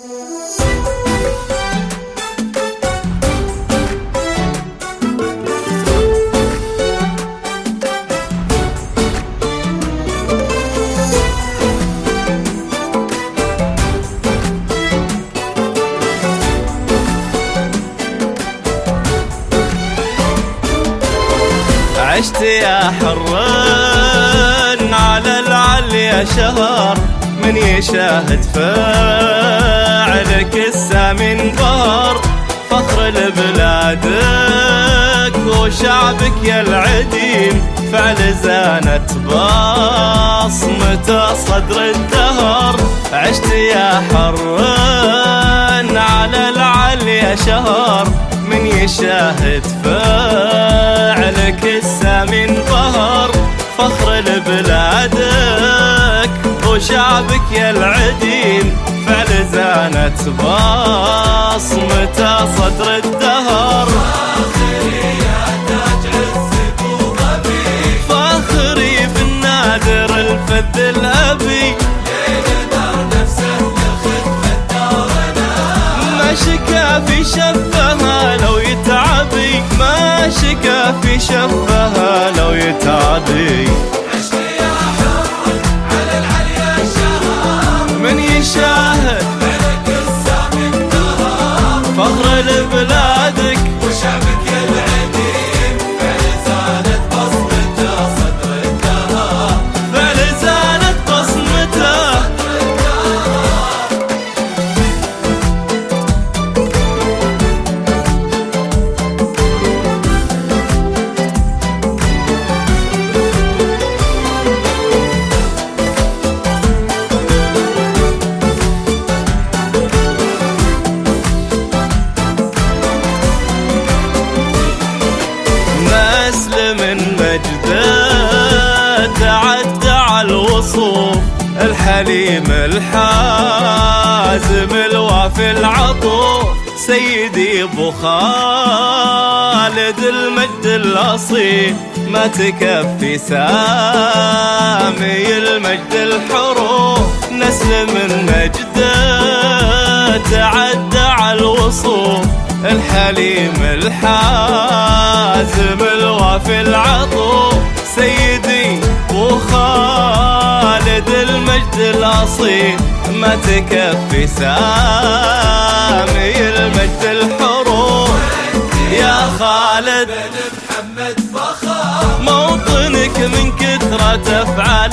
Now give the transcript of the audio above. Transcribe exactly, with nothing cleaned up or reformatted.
عشت يا حر على العليا شهر، من يشاهد فاعلك السامي انبهر. فخر لبلادك وشعبك يا العديم، فعل زانت بصمته صدر الدهر. عشت يا حر على العليا شهر، من يشاهد فاعلك السامي انبهر. فخر لبلادك وشعبك يا العديم، فعل زانت بصمته صدر الدهر. فاخري يا تاج عزك وغبي، فاخري بالنادر الفذ الأبي، يقدر نفسه لخدمة دارنا. ما شكا في شفها لو يتعبي، ما شكا في شفها لو يتعبي. عشت يا حر على العليا شهر، من يشاهد ملك السامي انبهر. فخر لبلادك وشعبك يا العديم، فعل زانت بصمته صدر الدهر. فعل زانت بصمته. من مجده تعدى على الوصوف، الحليم الحازم الوافي العطوف. سيدي ابو خالد المجد الاصيل، ما تكفي سامي المجد الحروف. نسل من مجده تعدى على الوصوف، الحليم الحازم الوافي العطوف. سيدي وخالد المجد الأصيل، ما تكفي سامي المجد الحروف. يا خالد بن محمد فخر، موطنك من كثرة أفعال